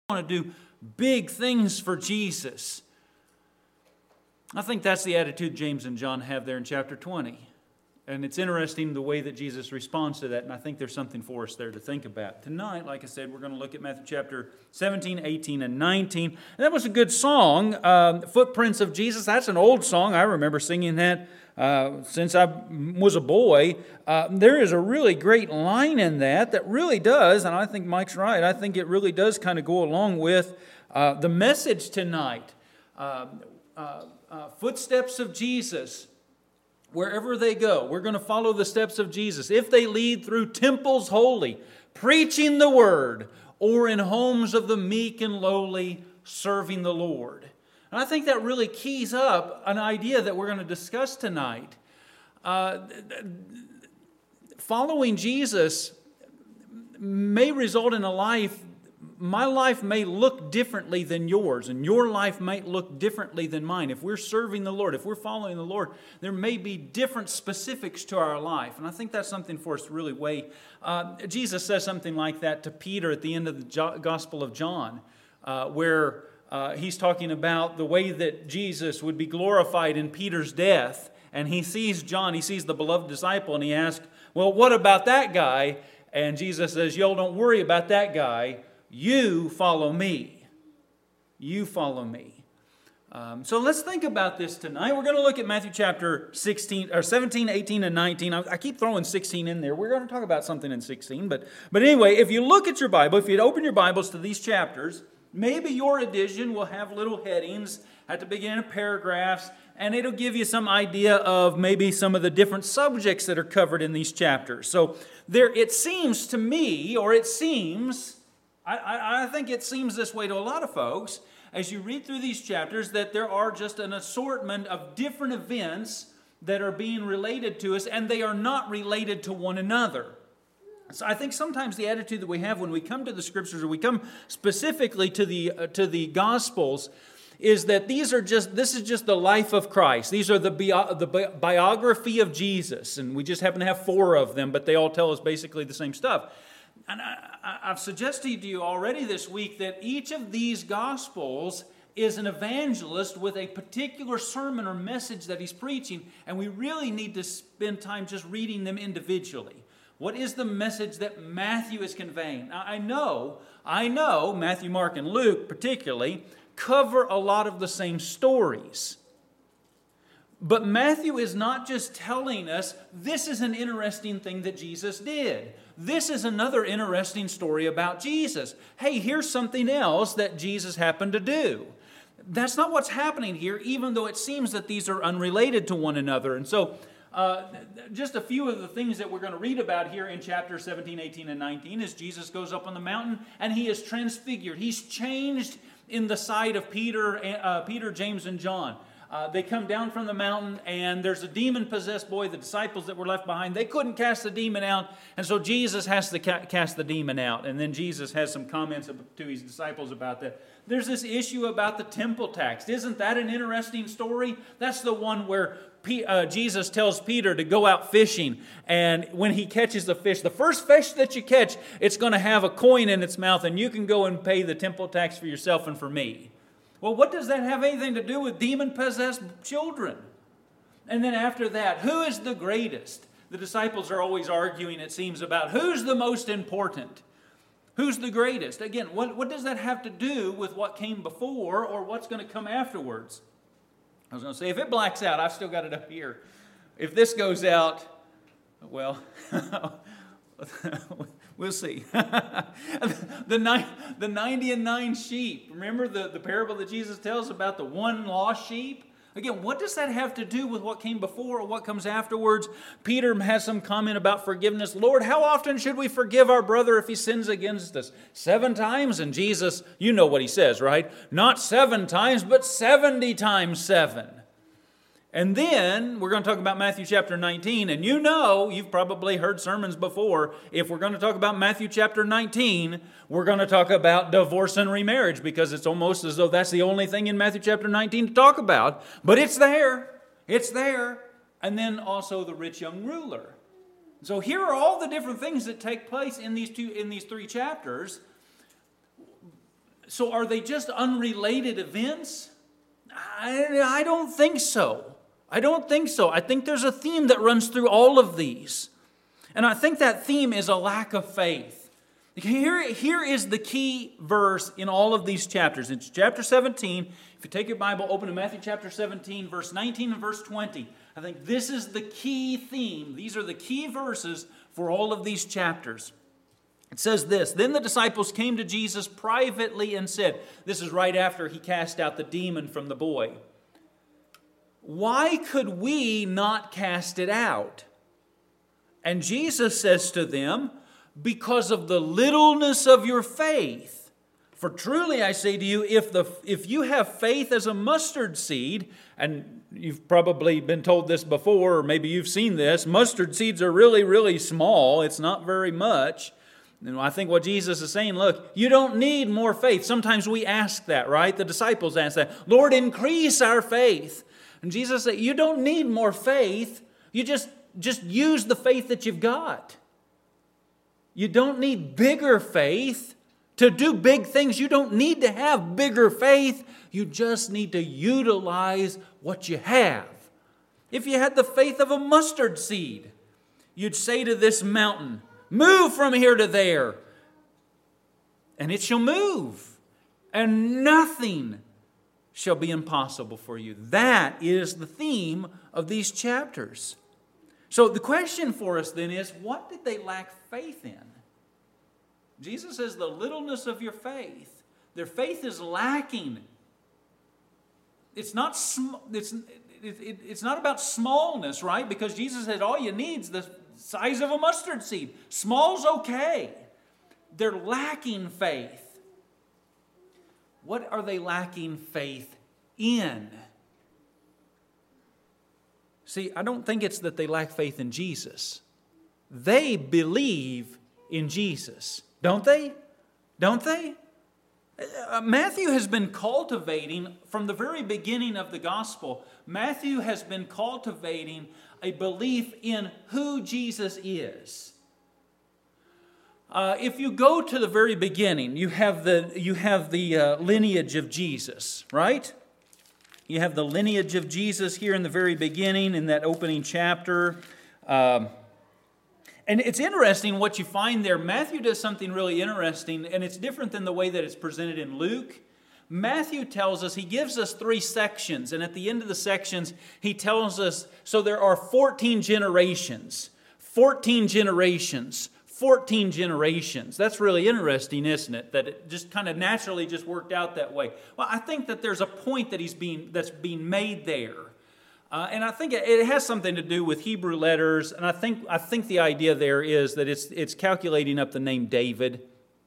want to do big things for Jesus. I think that's the attitude James and John have there in chapter 20. And it's interesting the way that Jesus responds to that, and I think there's something for us there to think about. Tonight, like I said, we're going to look at Matthew chapter 17, 18, and 19. And that was a good song, Footprints of Jesus. That's an old song. I remember singing that since I was a boy. There is a really great line in that really does, and I think Mike's right, I think it really does kind of go along with the message tonight. Footsteps of Jesus. Wherever they go, we're going to follow the steps of Jesus. If they lead through temples holy, preaching the word, or in homes of the meek and lowly, serving the Lord. And I think that really keys up an idea that we're going to discuss tonight. Following Jesus may result in a life. My life may look differently than yours, and your life might look differently than mine. If we're serving the Lord, if we're following the Lord, there may be different specifics to our life. And I think that's something for us to really weigh. Jesus says something like that to Peter at the end of the Gospel of John, where he's talking about the way that Jesus would be glorified in Peter's death. And he sees John, he sees the beloved disciple, and he asks, well, what about that guy? And Jesus says, y'all don't worry about that guy. You follow me. You follow me. So let's think about this tonight. We're going to look at Matthew chapter 17, 18, and 19. I keep throwing 16 in there. We're going to talk about something in 16. But anyway, if you look at your Bible, if you open your Bibles to these chapters, maybe your edition will have little headings at the beginning of paragraphs, and it'll give you some idea of maybe some of the different subjects that are covered in these chapters. So it seems to me, or it seems... I think it seems this way to a lot of folks, as you read through these chapters, that there are just an assortment of different events that are being related to us, and they are not related to one another. So I think sometimes the attitude that we have when we come to the Scriptures, or we come specifically to the Gospels, is that this is just the life of Christ. These are the biography of Jesus, and we just happen to have 4 of them, but they all tell us basically the same stuff. And I've suggested to you already this week that each of these Gospels is an evangelist with a particular sermon or message that he's preaching, and we really need to spend time just reading them individually. What is the message that Matthew is conveying? Now, I know Matthew, Mark, and Luke particularly cover a lot of the same stories. But Matthew is not just telling us, this is an interesting thing that Jesus did. This is another interesting story about Jesus. Hey, here's something else that Jesus happened to do. That's not what's happening here, even though it seems that these are unrelated to one another. And so, just a few of the things that we're going to read about here in chapter 17, 18, and 19 is Jesus goes up on the mountain and he is transfigured. He's changed in the sight of Peter, James, and John. They come down from the mountain, and there's a demon-possessed boy. The disciples that were left behind, they couldn't cast the demon out, and so Jesus has to cast the demon out. And then Jesus has some comments to his disciples about that. There's this issue about the temple tax. Isn't that an interesting story? That's the one where Jesus tells Peter to go out fishing, and when he catches the fish, the first fish that you catch, it's going to have a coin in its mouth, and you can go and pay the temple tax for yourself and for me. Well, what does that have anything to do with demon-possessed children? And then after that, who is the greatest? The disciples are always arguing, it seems, about who's the most important. Who's the greatest? Again, what does that have to do with what came before or what's going to come afterwards? I was going to say, if it blacks out, I've still got it up here. If this goes out, well... We'll see. The 90 and 9 sheep. Remember the parable that Jesus tells about the one lost sheep? Again, what does that have to do with what came before or what comes afterwards? Peter has some comment about forgiveness. Lord, how often should we forgive our brother if he sins against us? 7 times? And Jesus, you know what he says, right? Not 7 times, but 70 times 7. And then we're going to talk about Matthew chapter 19. And you've probably heard sermons before. If we're going to talk about Matthew chapter 19, we're going to talk about divorce and remarriage, because it's almost as though that's the only thing in Matthew chapter 19 to talk about. But it's there. It's there. And then also the rich young ruler. So here are all the different things that take place in these 3 chapters. So are they just unrelated events? I don't think so. I don't think so. I think there's a theme that runs through all of these. And I think that theme is a lack of faith. Here is the key verse in all of these chapters. It's chapter 17. If you take your Bible, open to Matthew chapter 17, verse 19 and verse 20. I think this is the key theme. These are the key verses for all of these chapters. It says this, "Then the disciples came to Jesus privately and said," this is right after he cast out the demon from the boy, "Why could we not cast it out?" And Jesus says to them, "Because of the littleness of your faith. For truly I say to you, if you have faith as a mustard seed," and you've probably been told this before, or maybe you've seen this, mustard seeds are really, really small. It's not very much. And I think what Jesus is saying, look, you don't need more faith. Sometimes we ask that, right? The disciples ask that. "Lord, increase our faith." And Jesus said, you don't need more faith. You just use the faith that you've got. You don't need bigger faith to do big things. You don't need to have bigger faith. You just need to utilize what you have. If you had the faith of a mustard seed, you'd say to this mountain, "Move from here to there," and it shall move, and nothing shall be impossible for you. That is the theme of these chapters. So the question for us then is, what did they lack faith in? Jesus says the littleness of your faith. Their faith is lacking. It's not about smallness, right? Because Jesus said all you need is the size of a mustard seed. Small's okay. They're lacking faith. What are they lacking faith in? See, I don't think it's that they lack faith in Jesus. They believe in Jesus. Don't they? Don't they? Matthew has been cultivating, from the very beginning of the gospel, Matthew has been cultivating a belief in who Jesus is. If you go to the very beginning, you have the lineage of Jesus, right? You have the lineage of Jesus here in the very beginning, in that opening chapter. And it's interesting what you find there. Matthew does something really interesting, and it's different than the way that it's presented in Luke. Matthew tells us, he gives us 3 sections, and at the end of the sections, he tells us, so there are 14 generations. 14 generations. 14 generations. That's really interesting, isn't it? That it just kind of naturally just worked out that way. Well, I think that there's a point that's being made there. And I think it has something to do with Hebrew letters, and I think the idea there is that it's calculating up the name David.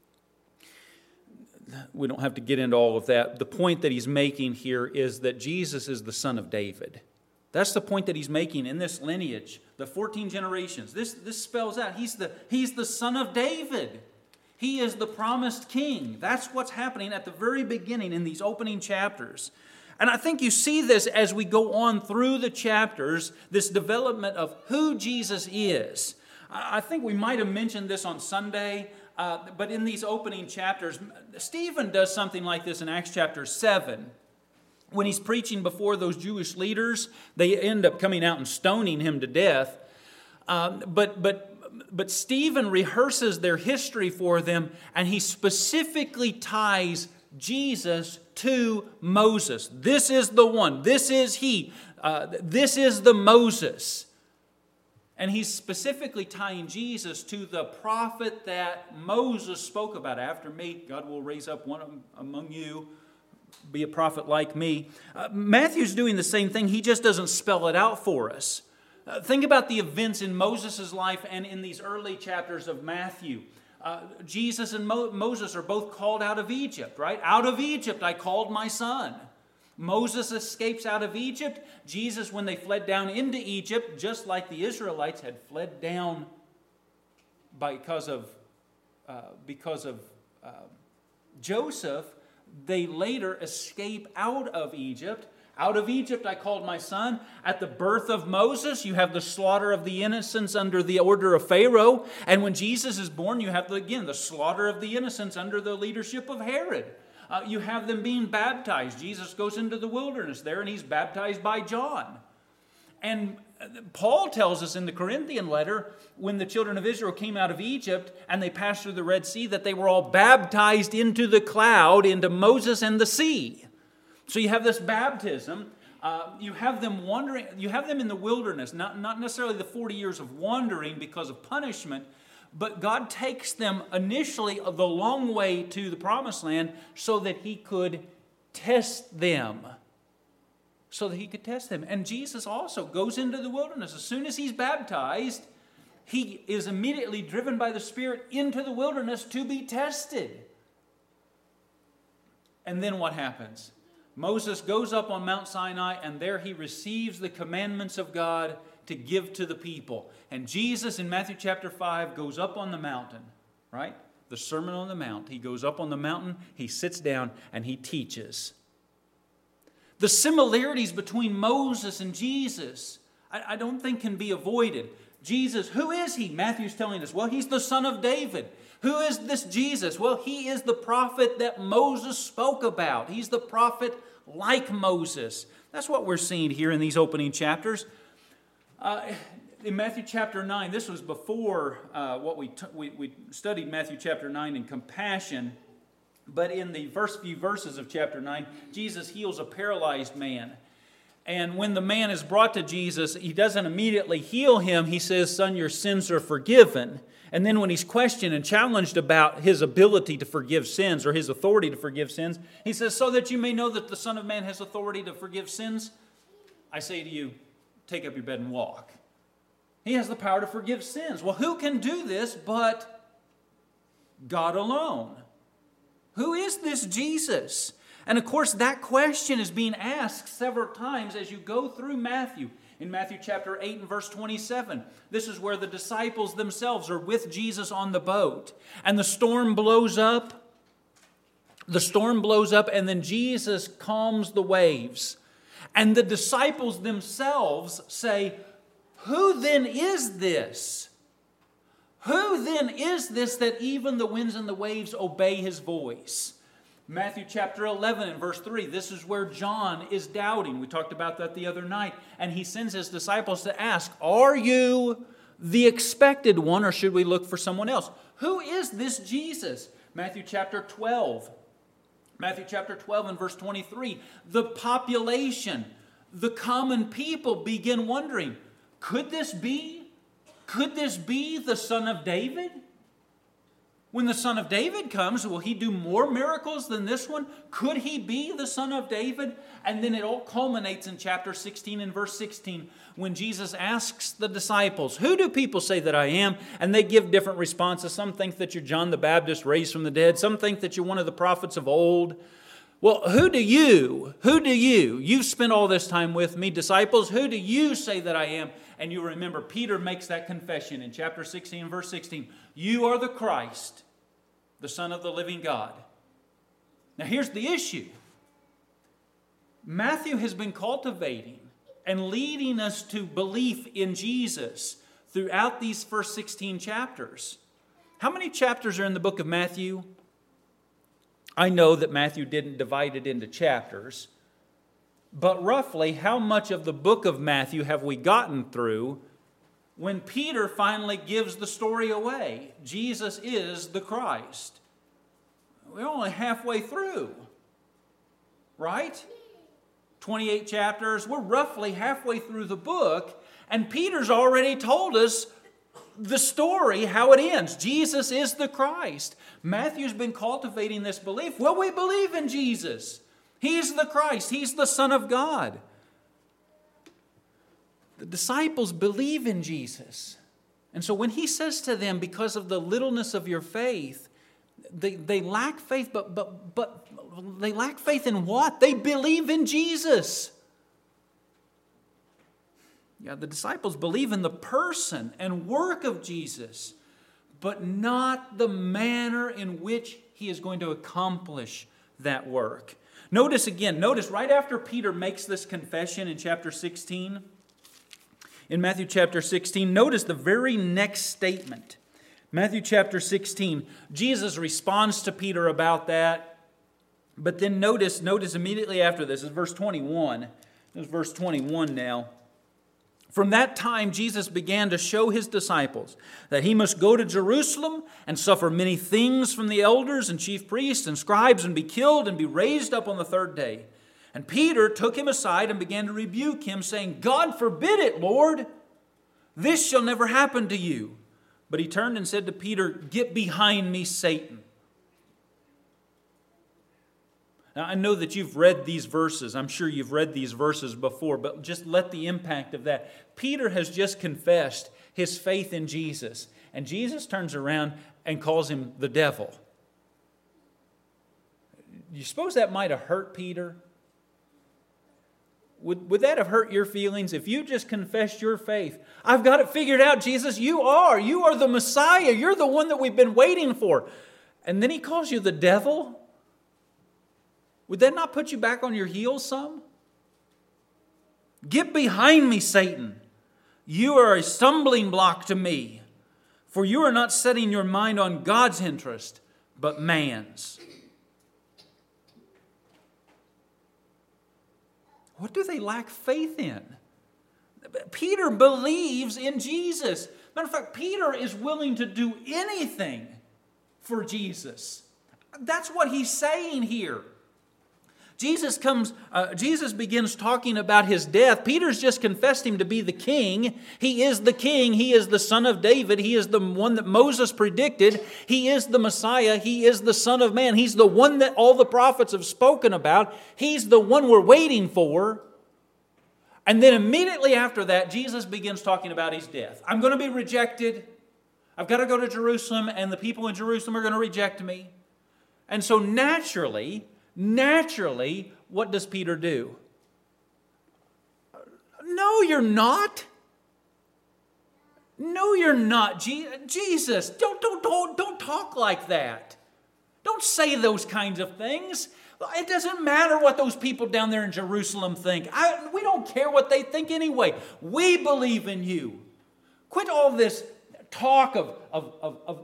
We don't have to get into all of that. The point that he's making here is that Jesus is the son of David. That's the point that he's making in this lineage, the 14 generations. This spells out he's the son of David. He is the promised king. That's what's happening at the very beginning in these opening chapters. And I think you see this as we go on through the chapters, this development of who Jesus is. I think we might have mentioned this on Sunday, but in these opening chapters, Stephen does something like this in Acts chapter 7. When he's preaching before those Jewish leaders, they end up coming out and stoning him to death. But Stephen rehearses their history for them, and he specifically ties Jesus to Moses. This is the one. This is he. This is the Moses. And he's specifically tying Jesus to the prophet that Moses spoke about. After me, God will raise up one among you, be a prophet like me. Matthew's doing the same thing. He just doesn't spell it out for us. Think about the events in Moses' life and in these early chapters of Matthew. Jesus and Moses are both called out of Egypt, right? Out of Egypt I called my son. Moses escapes out of Egypt. Jesus, when they fled down into Egypt, just like the Israelites had fled down because of Joseph, they later escape out of Egypt. Out of Egypt I called my son. At the birth of Moses, you have the slaughter of the innocents under the order of Pharaoh. And when Jesus is born, you have, the slaughter of the innocents under the leadership of Herod. You have them being baptized. Jesus goes into the wilderness there and he's baptized by John. And Paul tells us in the Corinthian letter, when the children of Israel came out of Egypt and they passed through the Red Sea, that they were all baptized into the cloud, into Moses and the sea. So you have this baptism. You have them wandering. You have them in the wilderness, not necessarily the 40 years of wandering because of punishment, but God takes them initially the long way to the promised land so that he could test them. And Jesus also goes into the wilderness. As soon as he's baptized, he is immediately driven by the Spirit into the wilderness to be tested. And then what happens? Moses goes up on Mount Sinai, and there he receives the commandments of God to give to the people. And Jesus in Matthew chapter 5 goes up on the mountain, right? The Sermon on the Mount. He goes up on the mountain, he sits down, and he teaches. The similarities between Moses and Jesus, I don't think can be avoided. Jesus, who is he? Matthew's telling us, well, he's the son of David. Who is this Jesus? Well, he is the prophet that Moses spoke about. He's the prophet like Moses. That's what we're seeing here in these opening chapters. In Matthew chapter 9, this was before what we studied Matthew chapter 9 in compassion. But in the first few verses of chapter 9, Jesus heals a paralyzed man. And when the man is brought to Jesus, he doesn't immediately heal him. He says, "Son, your sins are forgiven." And then when he's questioned and challenged about his ability to forgive sins or his authority to forgive sins, he says, "So that you may know that the Son of Man has authority to forgive sins, I say to you, take up your bed and walk." He has the power to forgive sins. Well, who can do this but God alone? Who is this Jesus? And of course, that question is being asked several times as you go through Matthew. In Matthew chapter 8 and verse 27, this is where the disciples themselves are with Jesus on the boat. And the storm blows up. And then Jesus calms the waves. And the disciples themselves say, "Who then is this? Who then is this that even the winds and the waves obey his voice?" Matthew chapter 11 and verse 3, this is where John is doubting. We talked about that the other night. And he sends his disciples to ask, "Are you the expected one, or should we look for someone else?" Who is this Jesus? Matthew chapter 12. Matthew chapter 12 and verse 23. The population, the common people begin wondering, could this be the Son of David? When the Son of David comes, will he do more miracles than this one? Could he be the Son of David? And then it all culminates in chapter 16 and verse 16 when Jesus asks the disciples, "Who do people say that I am?" And they give different responses. Some think that you're John the Baptist raised from the dead. Some think that you're one of the prophets of old. Well, who do you? You've spent all this time with me, disciples. Who do you say that I am? And you remember Peter makes that confession in chapter 16, verse 16. You are the Christ, the Son of the living God. Now here's the issue. Matthew has been cultivating and leading us to belief in Jesus throughout these first 16 chapters. How many chapters are in the book of Matthew? I know that Matthew didn't divide it into chapters. But roughly, how much of the book of Matthew have we gotten through when Peter finally gives the story away? Jesus is the Christ. We're only halfway through, right? 28 chapters. We're roughly halfway through the book, and Peter's already told us the story, how it ends. Jesus is the Christ. Matthew's been cultivating this belief. Well, we believe in Jesus. He's the Christ. He's the Son of God. The disciples believe in Jesus. And so when he says to them, because of the littleness of your faith, they lack faith, but they lack faith in what? They believe in Jesus. Yeah, the disciples believe in the person and work of Jesus, but not the manner in which he is going to accomplish that work. Notice right after Peter makes this confession in chapter 16, in Matthew chapter 16, notice the very next statement. Matthew chapter 16, Jesus responds to Peter about that. But then notice immediately after this is verse 21. This is verse 21 now. From that time, Jesus began to show his disciples that he must go to Jerusalem and suffer many things from the elders and chief priests and scribes and be killed and be raised up on the third day. And Peter took him aside and began to rebuke him, saying, God forbid it, Lord. This shall never happen to you. But he turned and said to Peter, Get behind me, Satan. Now, I know that you've read these verses. I'm sure you've read these verses before, but just let the impact of that. Peter has just confessed his faith in Jesus, and Jesus turns around and calls him the devil. You suppose that might have hurt Peter? Would that have hurt your feelings if you just confessed your faith? I've got it figured out, Jesus. You are the Messiah. You're the one that we've been waiting for. And then he calls you the devil? Would that not put you back on your heels some? Get behind me, Satan. You are a stumbling block to me, for you are not setting your mind on God's interest, but man's. What do they lack faith in? Peter believes in Jesus. Matter of fact, Peter is willing to do anything for Jesus. That's what he's saying here. Jesus begins talking about his death. Peter's just confessed him to be the king. He is the king. He is the son of David. He is the one that Moses predicted. He is the Messiah. He is the Son of Man. He's the one that all the prophets have spoken about. He's the one we're waiting for. And then immediately after that, Jesus begins talking about his death. I'm going to be rejected. I've got to go to Jerusalem, and the people in Jerusalem are going to reject me. And so naturally, what does Peter do? No, you're not. No, you're not. Jesus, don't talk like that. Don't say those kinds of things. It doesn't matter what those people down there in Jerusalem think. We don't care what they think anyway. We believe in you. Quit all this talk of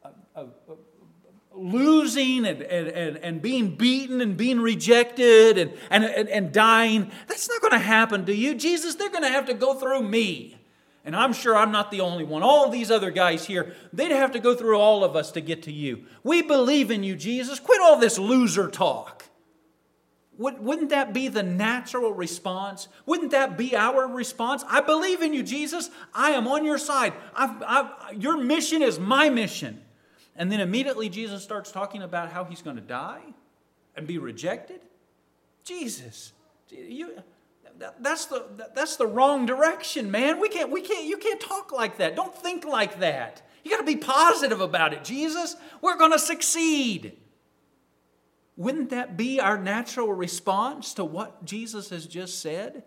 losing and being beaten and being rejected and dying. That's not going to happen to you. Jesus, they're going to have to go through me. And I'm sure I'm not the only one. All of these other guys here, they'd have to go through all of us to get to you. We believe in you, Jesus. Quit all this loser talk. Wouldn't that be the natural response? Wouldn't that be our response? I believe in you, Jesus. I am on your side. Your mission is my mission. And then immediately Jesus starts talking about how he's going to die and be rejected. Jesus, that's the wrong direction, man. You can't talk like that. Don't think like that. You got to be positive about it, Jesus. We're going to succeed. Wouldn't that be our natural response to what Jesus has just said?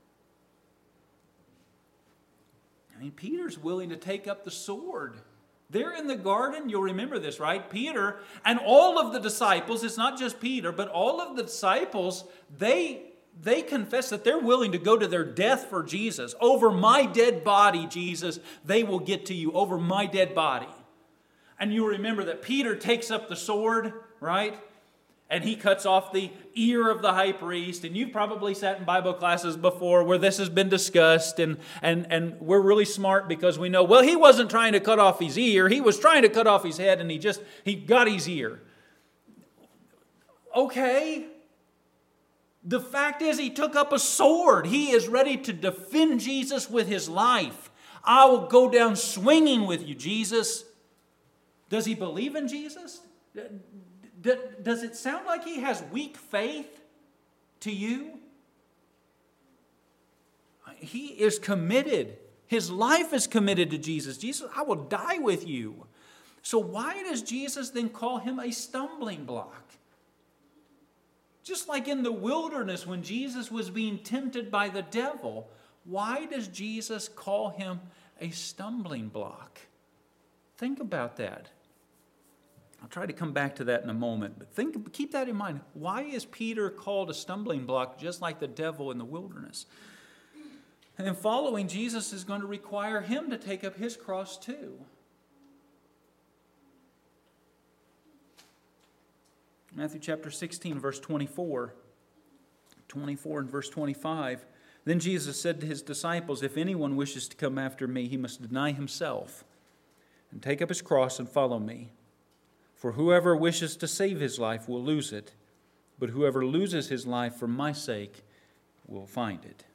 I mean, Peter's willing to take up the sword. They're in the garden. You'll remember this, right? Peter and all of the disciples, it's not just Peter, but all of the disciples, they confess that they're willing to go to their death for Jesus. Over my dead body, Jesus, they will get to you. Over my dead body. And you remember that Peter takes up the sword, right? And he cuts off the ear of the high priest. And you've probably sat in Bible classes before where this has been discussed. And we're really smart because we know, well, he wasn't trying to cut off his ear. He was trying to cut off his head and he got his ear. Okay. The fact is he took up a sword. He is ready to defend Jesus with his life. I will go down swinging with you, Jesus. Does he believe in Jesus? Does it sound like he has weak faith to you? He is committed. His life is committed to Jesus. Jesus, I will die with you. So why does Jesus then call him a stumbling block? Just like in the wilderness when Jesus was being tempted by the devil, why does Jesus call him a stumbling block? Think about that. I'll try to come back to that in a moment, but keep that in mind. Why is Peter called a stumbling block just like the devil in the wilderness? And then following Jesus is going to require him to take up his cross too. Matthew chapter 16, verse 24. 24 and verse 25. Then Jesus said to his disciples, "If anyone wishes to come after me, he must deny himself and take up his cross and follow me. For whoever wishes to save his life will lose it, but whoever loses his life for my sake will find it."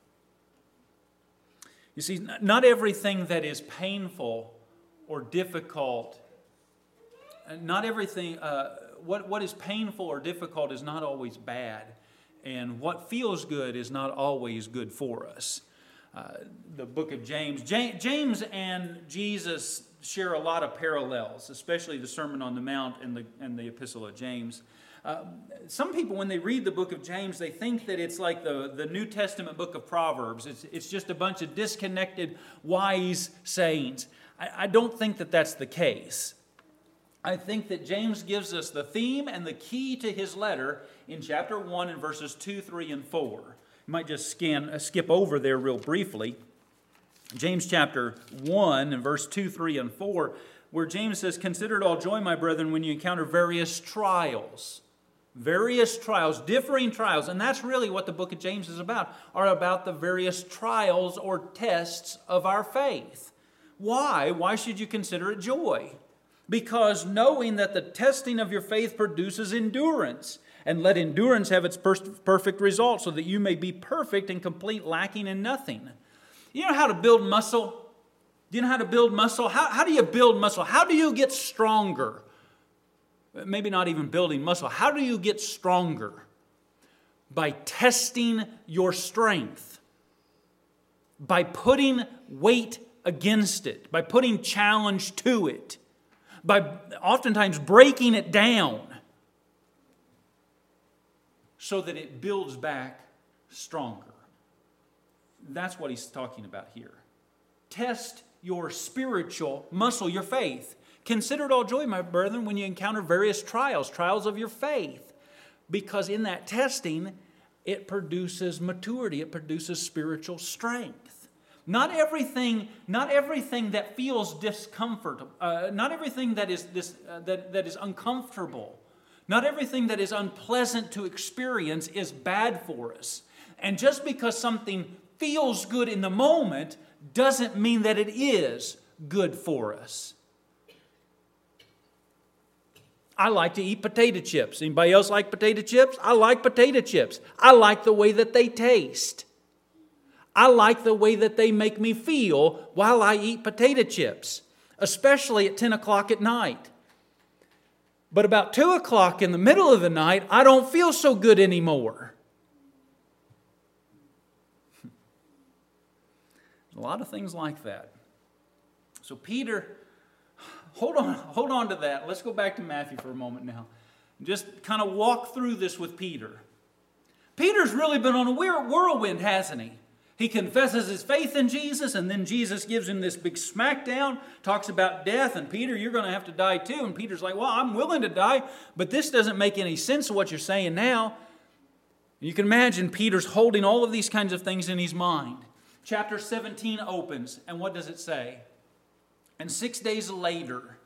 You see, not everything that is painful or difficult, not everything, what is painful or difficult is not always bad. And what feels good is not always good for us. The book of James. James and Jesus share a lot of parallels, especially the Sermon on the Mount and the Epistle of James. Some people, when they read the book of James, they think that it's like the New Testament book of Proverbs. It's just a bunch of disconnected, wise sayings. I don't think that that's the case. I think that James gives us the theme and the key to his letter in chapter 1 and verses 2, 3, and 4. You might just skip over there real briefly. James chapter 1 and verse 2, 3, and 4, where James says, "Consider it all joy, my brethren, when you encounter various trials." Various trials, differing trials. And that's really what the book of James is about, are about the various trials or tests of our faith. Why? Why should you consider it joy? Because knowing that the testing of your faith produces endurance, and let endurance have its perfect result, so that you may be perfect and complete, lacking in nothing. You know how to build muscle? Do you know how to build muscle? How do you build muscle? How do you get stronger? Maybe not even building muscle. How do you get stronger? By testing your strength. By putting weight against it. By putting challenge to it. By oftentimes breaking it down so that it builds back stronger. That's what he's talking about here. Test your spiritual muscle, your faith. Consider it all joy, my brethren, when you encounter various trials of your faith. Because in that testing, it produces maturity. It produces spiritual strength. Not everything that feels discomfort, not everything that is uncomfortable, not everything that is unpleasant to experience is bad for us. And just because something feels good in the moment doesn't mean that it is good for us. I like to eat potato chips. Anybody else like potato chips? I like potato chips. I like the way that they taste. I like the way that they make me feel while I eat potato chips, especially at 10 o'clock at night. But about 2 o'clock in the middle of the night, I don't feel so good anymore. A lot of things like that. So Peter, hold on to that. Let's go back to Matthew for a moment now. Just kind of walk through this with Peter. Peter's really been on a whirlwind, hasn't he? He confesses his faith in Jesus, and then Jesus gives him this big smackdown, talks about death, and Peter, you're going to have to die too. And Peter's like, well, I'm willing to die, but this doesn't make any sense of what you're saying now. You can imagine Peter's holding all of these kinds of things in his mind. Chapter 17 opens, and what does it say? And 6 days later,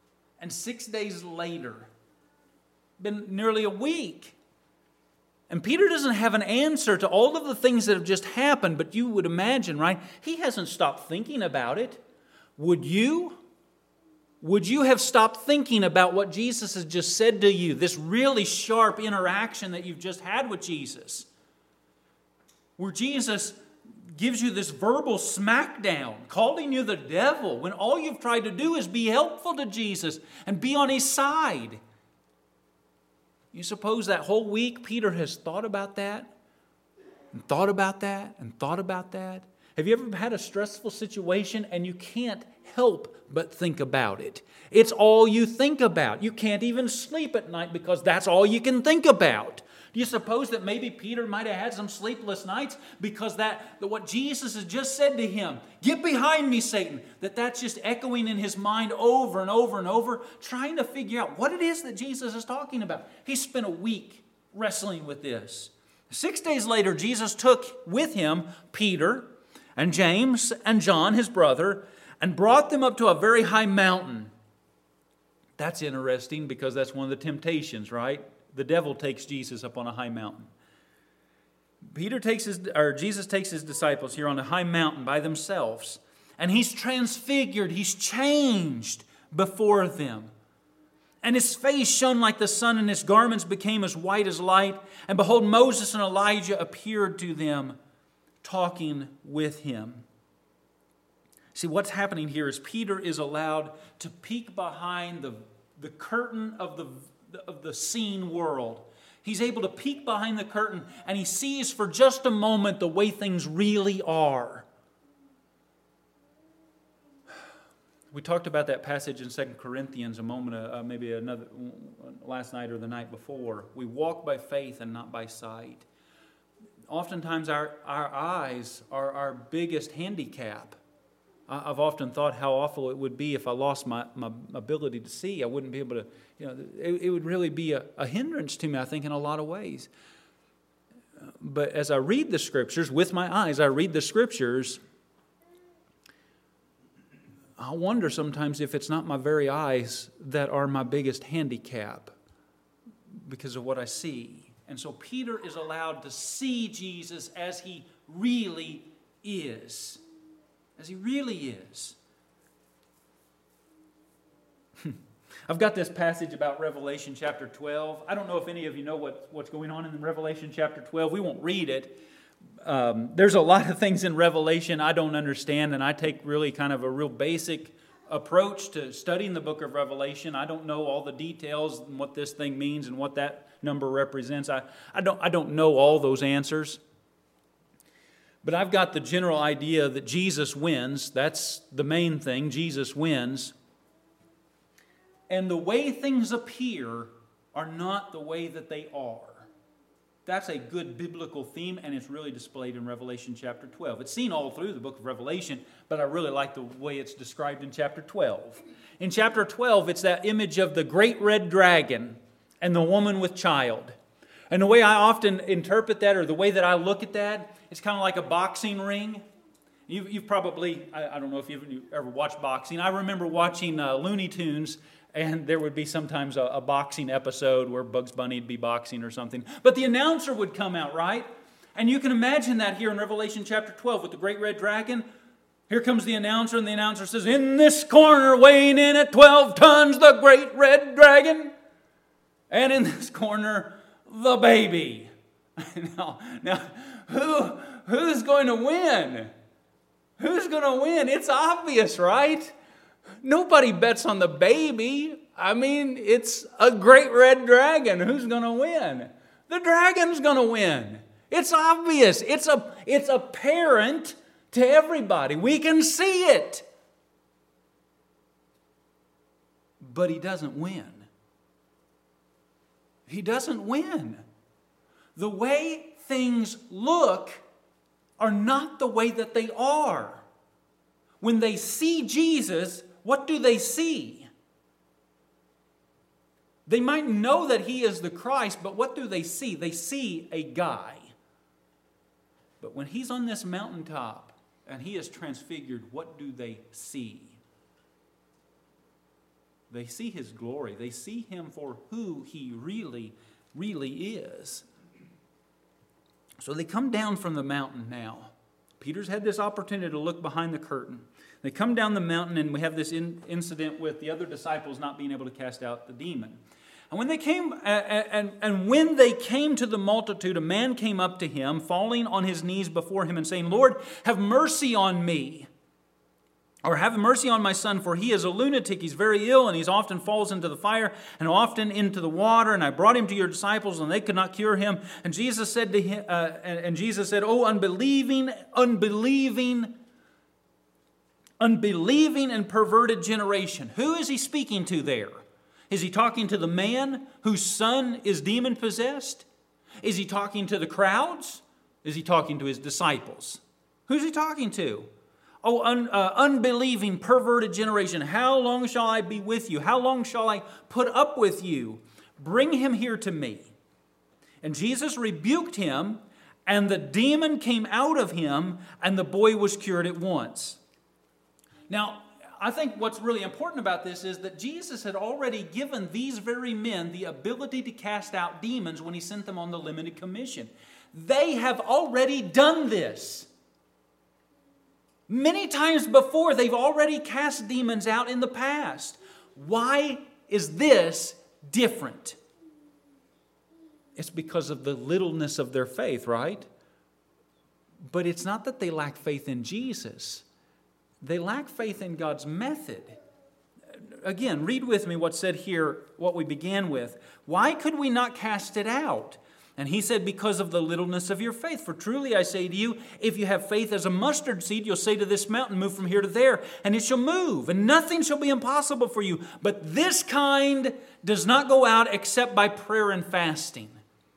been nearly a week. And Peter doesn't have an answer to all of the things that have just happened, but you would imagine, right? He hasn't stopped thinking about it. Would you? Would you have stopped thinking about what Jesus has just said to you? This really sharp interaction that you've just had with Jesus. Where Jesus gives you this verbal smackdown, calling you the devil, when all you've tried to do is be helpful to Jesus and be on his side. You suppose that whole week Peter has thought about that? And thought about that? And thought about that? Have you ever had a stressful situation and you can't help but think about it? It's all you think about. You can't even sleep at night because that's all you can think about. Do you suppose that maybe Peter might have had some sleepless nights because that what Jesus has just said to him, get behind me, Satan, that's just echoing in his mind over and over and over, trying to figure out what it is that Jesus is talking about. He spent a week wrestling with this. 6 days later, Jesus took with him Peter and James and John, his brother, and brought them up to a very high mountain. That's interesting because that's one of the temptations, right? the devil takes Jesus up on a high mountain. Jesus takes his disciples here on a high mountain by themselves, and he's transfigured, he's changed before them. And his face shone like the sun, and his garments became as white as light. And behold, Moses and Elijah appeared to them, talking with him. See, what's happening here is Peter is allowed to peek behind the curtain of the seen world. He's able to peek behind the curtain, and he sees for just a moment the way things really are. We talked about that passage in 2 Corinthians a moment, maybe another last night or the night before. We walk by faith and not by sight. Oftentimes our eyes are our biggest handicap. I've often thought how awful it would be if I lost my ability to see. I wouldn't be able to, it would really be a hindrance to me, I think, in a lot of ways. But as I read the Scriptures, with my eyes, I read the Scriptures, I wonder sometimes if it's not my very eyes that are my biggest handicap because of what I see. And so Peter is allowed to see Jesus as he really is. As he really is. I've got this passage about Revelation chapter 12. I don't know if any of you know what's going on in Revelation chapter 12. We won't read it. There's a lot of things in Revelation I don't understand, and I take really kind of a real basic approach to studying the book of Revelation. I don't know all the details and what this thing means and what that number represents. I don't know all those answers. But I've got the general idea that Jesus wins. That's the main thing. Jesus wins. And the way things appear are not the way that they are. That's a good biblical theme, and it's really displayed in Revelation chapter 12. It's seen all through the book of Revelation, but I really like the way it's described in chapter 12. In chapter 12, it's that image of the great red dragon and the woman with child. And the way I often interpret that, or the way that I look at that, it's kind of like a boxing ring. You've probably, I don't know if you've ever watched boxing. I remember watching Looney Tunes, and there would be sometimes a boxing episode where Bugs Bunny would be boxing or something. But the announcer would come out, right? And you can imagine that here in Revelation chapter 12 with the great red dragon. Here comes the announcer, and the announcer says, "In this corner, weighing in at 12 tons, the great red dragon. And in this corner, the baby." Now, who's going to win? Who's going to win? It's obvious, right? Nobody bets on the baby. I mean, it's a great red dragon. Who's going to win? The dragon's going to win. It's obvious. It's apparent to everybody. We can see it. But he doesn't win. He doesn't win. The way things look are not the way that they are. When they see Jesus, what do they see? They might know that he is the Christ, but what do they see? They see a guy. But when he's on this mountaintop and he is transfigured, what do they see? They see his glory. They see him for who he really, really is. So they come down from the mountain now. Peter's had this opportunity to look behind the curtain. They come down the mountain, and we have this incident with the other disciples not being able to cast out the demon. And when they came, when they came to the multitude, a man came up to him, falling on his knees before him and saying, "Lord, have mercy on me. Or have mercy on my son, for he is a lunatic. He's very ill, and he often falls into the fire and often into the water. And I brought him to your disciples, and they could not cure him." And Jesus said to him, "Oh, unbelieving and perverted generation." Who is he speaking to there? Is he talking to the man whose son is demon-possessed? Is he talking to the crowds? Is he talking to his disciples? Who's he talking to? "Oh, unbelieving, perverted generation, how long shall I be with you? How long shall I put up with you? Bring him here to me." And Jesus rebuked him, and the demon came out of him, and the boy was cured at once. Now, I think what's really important about this is that Jesus had already given these very men the ability to cast out demons when He sent them on the limited commission. They have already done this. Many times before, they've already cast demons out in the past. Why is this different? It's because of the littleness of their faith, right? But it's not that they lack faith in Jesus. They lack faith in God's method. Again, read with me what's said here, what we began with. Why could we not cast it out? And He said, because of the littleness of your faith. For truly I say to you, if you have faith as a mustard seed, you'll say to this mountain, move from here to there, and it shall move, and nothing shall be impossible for you. But this kind does not go out except by prayer and fasting.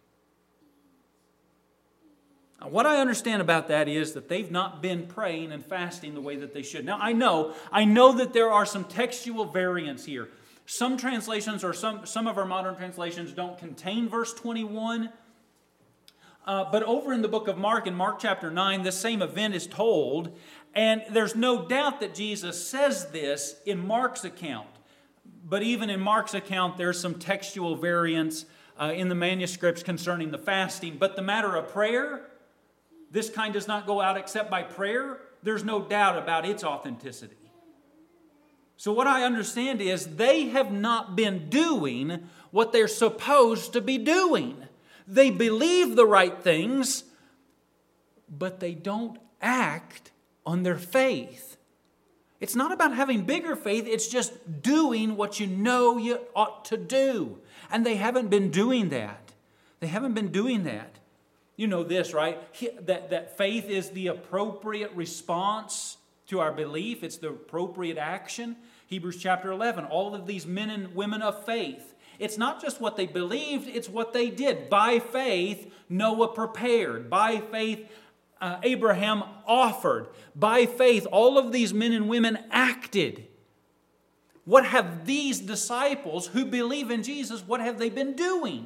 Now, what I understand about that is that they've not been praying and fasting the way that they should. Now, I know that there are some textual variants here. Some translations or some of our modern translations don't contain verse 21. But over in the book of Mark, in Mark chapter 9, this same event is told. And there's no doubt that Jesus says this in Mark's account. But even in Mark's account, there's some textual variants in the manuscripts concerning the fasting. But the matter of prayer, this kind does not go out except by prayer. There's no doubt about its authenticity. So what I understand is they have not been doing what they're supposed to be doing. They believe the right things, but they don't act on their faith. It's not about having bigger faith, it's just doing what you know you ought to do. And they haven't been doing that. They haven't been doing that. You know this, right? That faith is the appropriate response to our belief. It's the appropriate action. Hebrews chapter 11, all of these men and women of faith. It's not just what they believed, it's what they did. By faith, Noah prepared. By faith, Abraham offered. By faith, all of these men and women acted. What have these disciples who believe in Jesus, what have they been doing?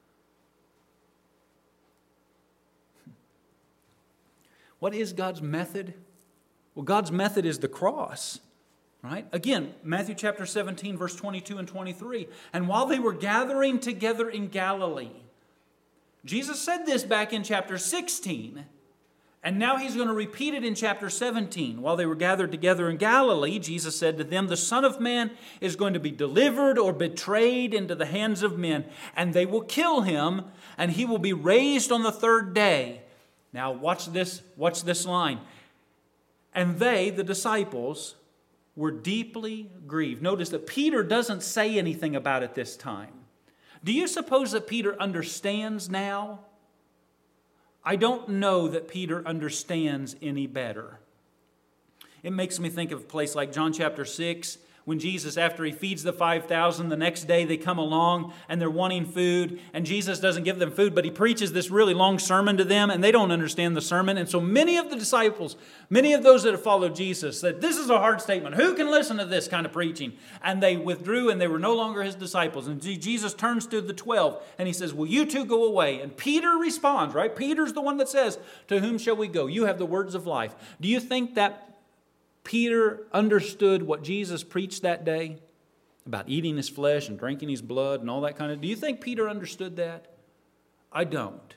What is God's method? Well, God's method is the cross. Right? Again, Matthew chapter 17, verse 22 and 23. And while they were gathering together in Galilee, Jesus said this back in chapter 16. And now He's going to repeat it in chapter 17. While they were gathered together in Galilee, Jesus said to them, the Son of Man is going to be delivered or betrayed into the hands of men, and they will kill Him, and He will be raised on the third day. Now watch this line. And they, the disciples, were deeply grieved. Notice that Peter doesn't say anything about it this time. Do you suppose that Peter understands now? I don't know that Peter understands any better. It makes me think of a place like John chapter 6, when Jesus, after He feeds the 5,000, the next day they come along and they're wanting food, and Jesus doesn't give them food, but He preaches this really long sermon to them, and they don't understand the sermon. And so many of the disciples, many of those that have followed Jesus, said, this is a hard statement. Who can listen to this kind of preaching? And they withdrew, and they were no longer His disciples. And Jesus turns to the 12, and He says, well, you two go away. And Peter responds, right? Peter's the one that says, to whom shall we go? You have the words of life. Do you think that Peter understood what Jesus preached that day about eating His flesh and drinking His blood and all that kind of? Do you think Peter understood that? I don't.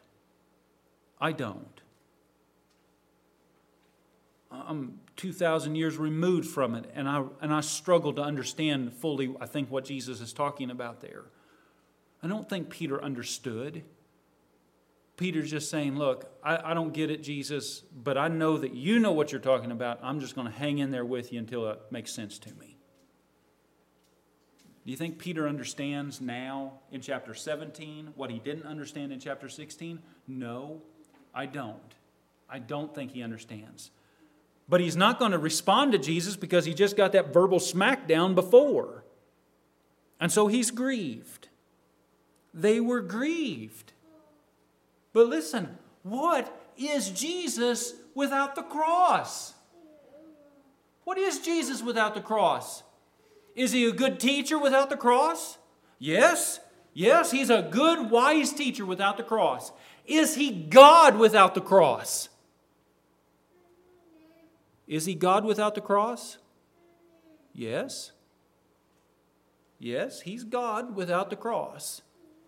I'm 2,000 years removed from it, and I struggle to understand fully, I think, what Jesus is talking about there. I don't think Peter understood. Peter's just saying, look, I don't get it, Jesus, but I know that you know what you're talking about. I'm just going to hang in there with you until it makes sense to me. Do you think Peter understands now in chapter 17 what he didn't understand in chapter 16? No, I don't. I don't think he understands. But he's not going to respond to Jesus because he just got that verbal smackdown before. And so he's grieved. They were grieved. But listen, what is Jesus without the cross? What is Jesus without the cross? Is He a good teacher without the cross? Yes. Yes, He's a good, wise teacher without the cross. Is He God without the cross? Is He God without the cross? Yes. Yes, He's God without the cross.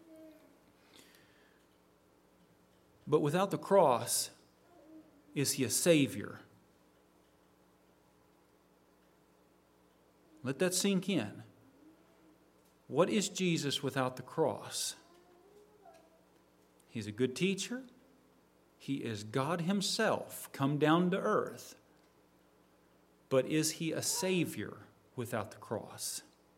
But without the cross, is He a Savior? Let that sink in. What is Jesus without the cross? He's a good teacher. He is God Himself come down to earth. But is He a Savior without the cross?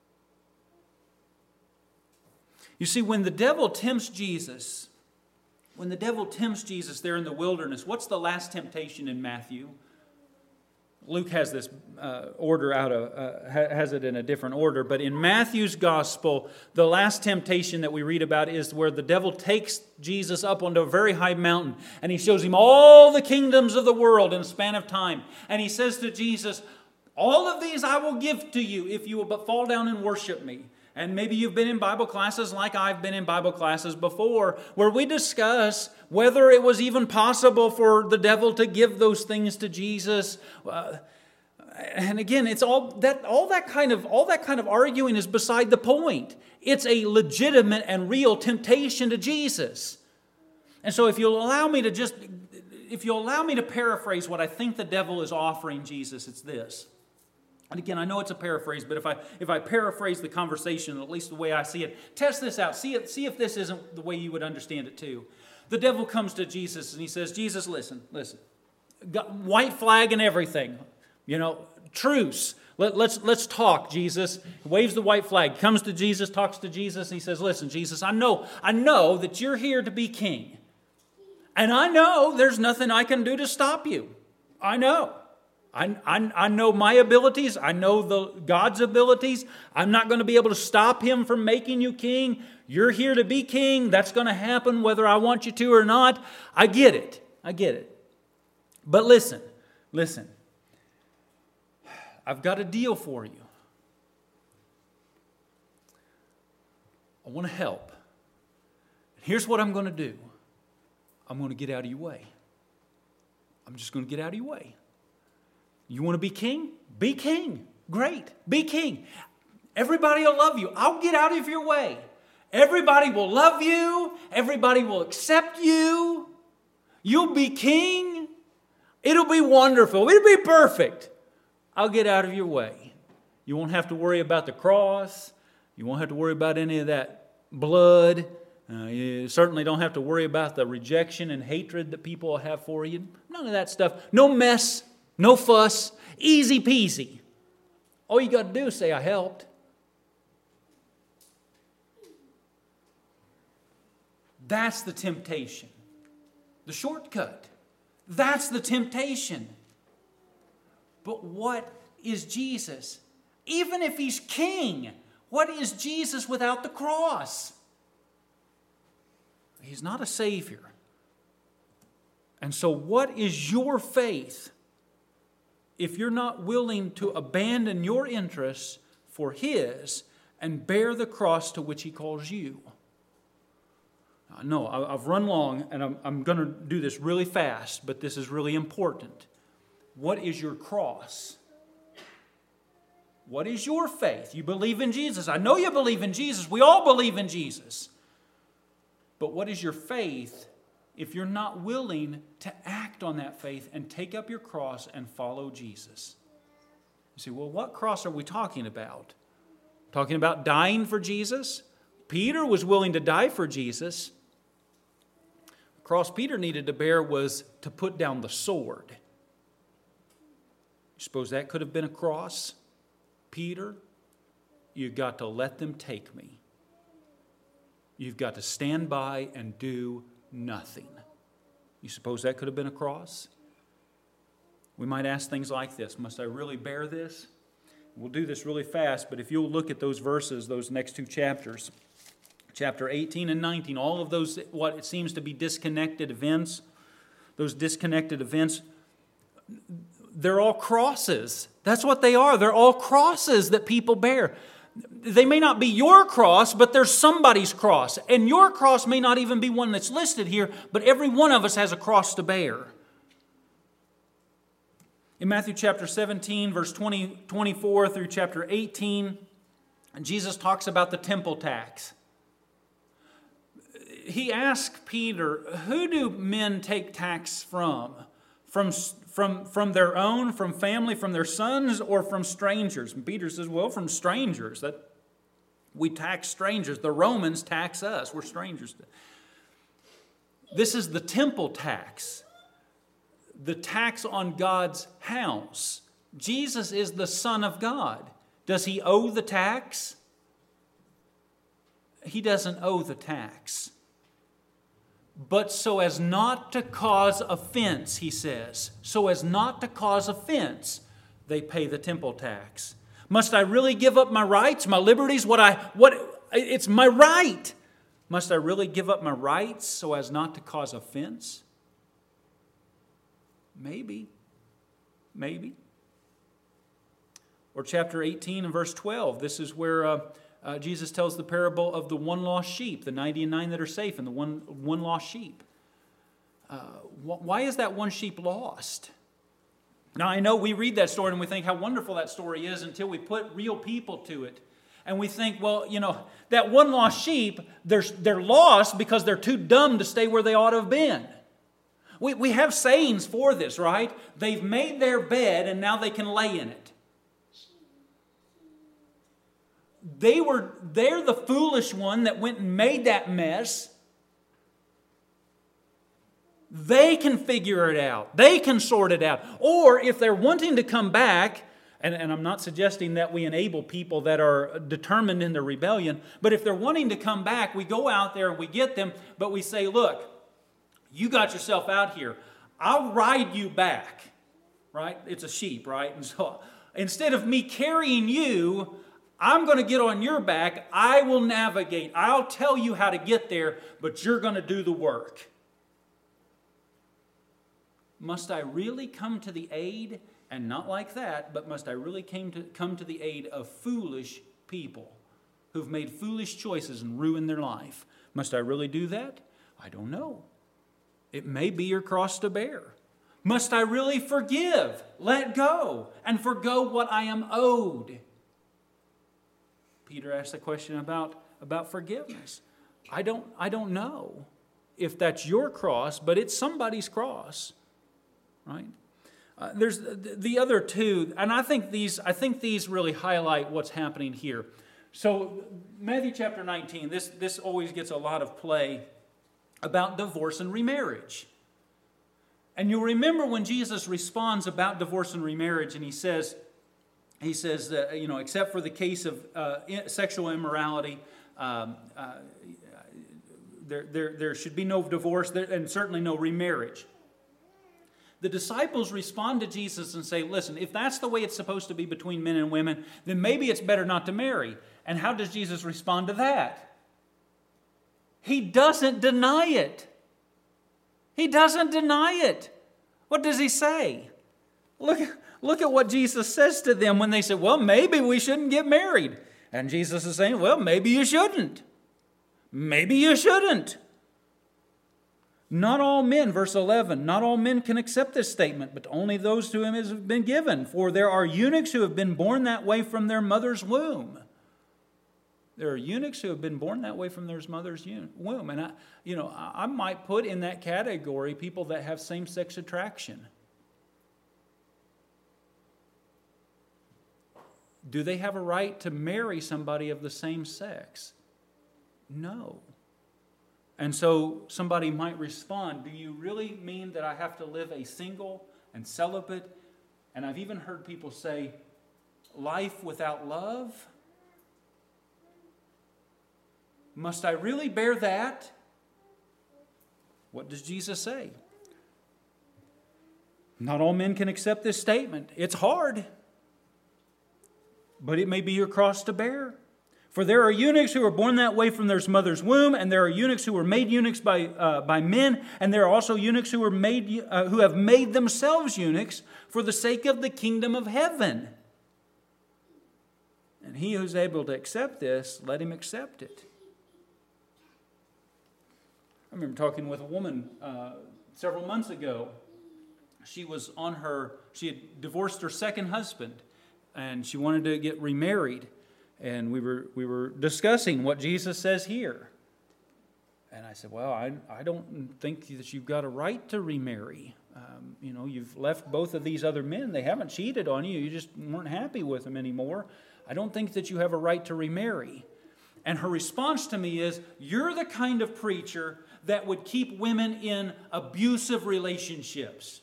You see, when the devil tempts Jesus there in the wilderness, what's the last temptation in Matthew? Luke has this order has it in a different order, but in Matthew's gospel, the last temptation that we read about is where the devil takes Jesus up onto a very high mountain and he shows him all the kingdoms of the world in a span of time. And he says to Jesus, all of these I will give to you if you will but fall down and worship me. And maybe you've been in Bible classes like I've been in Bible classes before, where we discuss whether it was even possible for the devil to give those things to Jesus. And again, it's all that kind of arguing is beside the point. It's a legitimate and real temptation to Jesus. And so if you'll allow me to paraphrase what I think the devil is offering Jesus, it's this. And again, I know it's a paraphrase, but if I paraphrase the conversation, at least the way I see it, test this out. See if this isn't the way you would understand it too. The devil comes to Jesus and he says, Jesus, listen. Got white flag and everything. Truce. Let's talk, Jesus. He waves the white flag, comes to Jesus, talks to Jesus, and he says, listen, Jesus, I know that you're here to be king. And I know there's nothing I can do to stop you. I know. I know my abilities. I know God's abilities. I'm not going to be able to stop Him from making you king. You're here to be king. That's going to happen whether I want you to or not. I get it. But listen. I've got a deal for you. I want to help. Here's what I'm going to do. I'm going to get out of your way. I'm just going to get out of your way. You want to be king? Be king. Great. Be king. Everybody will love you. I'll get out of your way. Everybody will love you. Everybody will accept you. You'll be king. It'll be wonderful. It'll be perfect. I'll get out of your way. You won't have to worry about the cross. You won't have to worry about any of that blood. You certainly don't have to worry about the rejection and hatred that people will have for you. None of that stuff. No mess. No fuss, easy peasy. All you got to do is say, I helped. That's the temptation. The shortcut. That's the temptation. But what is Jesus? Even if He's king, what is Jesus without the cross? He's not a Savior. And so what is your faith if you're not willing to abandon your interests for His and bear the cross to which He calls you? I know I've run long and I'm going to do this really fast, but this is really important. What is your cross? What is your faith? You believe in Jesus. I know you believe in Jesus. We all believe in Jesus. But what is your faith if you're not willing to act on that faith and take up your cross and follow Jesus? You say, well, what cross are we talking about? Talking about dying for Jesus? Peter was willing to die for Jesus. The cross Peter needed to bear was to put down the sword. You suppose that could have been a cross? Peter, you've got to let them take me. You've got to stand by and do nothing. You suppose that could have been a cross? We might ask things like this. Must I really bear this? We'll do this really fast, but if you'll look at those verses, those next two chapters, chapter 18 and 19, all of those, what it seems to be disconnected events, those disconnected events, they're all crosses. That's what they are. They're all crosses that people bear. They may not be your cross, but they're somebody's cross. And your cross may not even be one that's listed here, but every one of us has a cross to bear. In Matthew chapter 17, verse 24 through chapter 18, Jesus talks about the temple tax. He asked Peter, who do men take tax from? From their own, from family, from their sons, or from strangers? And Peter says, well, from strangers. That we tax strangers. The Romans tax us. We're strangers. This is the temple tax. The tax on God's house. Jesus is the Son of God. Does he owe the tax? He doesn't owe the tax. But so as not to cause offense, he says, so as not to cause offense, they pay the temple tax. Must I really give up my rights, my liberties, it's my right. Must I really give up my rights so as not to cause offense? Maybe. Or chapter 18 and verse 12, this is where Jesus tells the parable of the one lost sheep, the 99 that are safe and the one lost sheep. Why is that one sheep lost? Now, I know we read that story and we think how wonderful that story is until we put real people to it. And we think, well, that one lost sheep, they're lost because they're too dumb to stay where they ought to have been. We have sayings for this, right? They've made their bed and now they can lay in it. They're the foolish one that went and made that mess. They can figure it out. They can sort it out. Or if they're wanting to come back, and I'm not suggesting that we enable people that are determined in their rebellion, but if they're wanting to come back, we go out there and we get them, but we say, look, you got yourself out here. I'll ride you back, right? It's a sheep, right? And so instead of me carrying you, I'm going to get on your back. I will navigate. I'll tell you how to get there, but you're going to do the work. Must I really come to the aid, and not like that, but must I really come to the aid of foolish people who've made foolish choices and ruined their life? Must I really do that? I don't know. It may be your cross to bear. Must I really forgive, let go, and forgo what I am owed? Peter asked the question about forgiveness. I don't know if that's your cross, but it's somebody's cross, right? There's the other two, and I think these really highlight what's happening here. So Matthew chapter 19, this always gets a lot of play about divorce and remarriage. And you'll remember when Jesus responds about divorce and remarriage, and he says that, except for the case of sexual immorality, there should be no divorce and certainly no remarriage. The disciples respond to Jesus and say, listen, if that's the way it's supposed to be between men and women, then maybe it's better not to marry. And how does Jesus respond to that? He doesn't deny it. He doesn't deny it. What does he say? Look at what Jesus says to them when they say, well, maybe we shouldn't get married. And Jesus is saying, well, maybe you shouldn't. Maybe you shouldn't. Not all men, verse 11, not all men can accept this statement, but only those to whom it has been given. For there are eunuchs who have been born that way from their mother's womb. There are eunuchs who have been born that way from their mother's womb. And I might put in that category people that have same-sex attraction. Do they have a right to marry somebody of the same sex? No. And so somebody might respond, do you really mean that I have to live a single and celibate? And I've even heard people say, life without love? Must I really bear that? What does Jesus say? Not all men can accept this statement. It's hard, but it may be your cross to bear. For there are eunuchs who are born that way from their mother's womb, and there are eunuchs who were made eunuchs by men, and there are also eunuchs who have made themselves eunuchs for the sake of the kingdom of heaven. And he who's able to accept this, let him accept it. I remember talking with a woman several months ago. she had divorced her second husband, and she wanted to get remarried. And we were discussing what Jesus says here. And I said, well, I don't think that you've got a right to remarry. You've left both of these other men. They haven't cheated on you. You just weren't happy with them anymore. I don't think that you have a right to remarry. And her response to me is, you're the kind of preacher that would keep women in abusive relationships.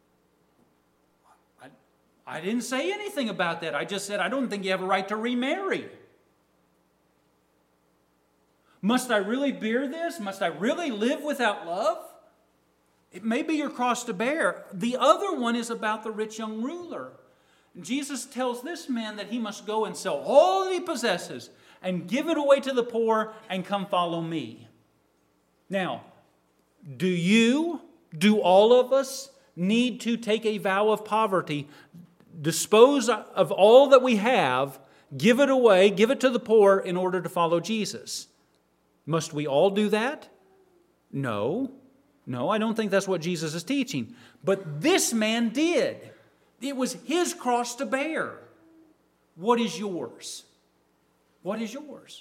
I didn't say anything about that. I just said, I don't think you have a right to remarry. Must I really bear this? Must I really live without love? It may be your cross to bear. The other one is about the rich young ruler. Jesus tells this man that he must go and sell all that he possesses and give it away to the poor and come follow me. Now, do all of us need to take a vow of poverty, dispose of all that we have, give it away, give it to the poor in order to follow Jesus? Must we all do that? No, I don't think that's what Jesus is teaching. But this man did. It was his cross to bear. What is yours? What is yours?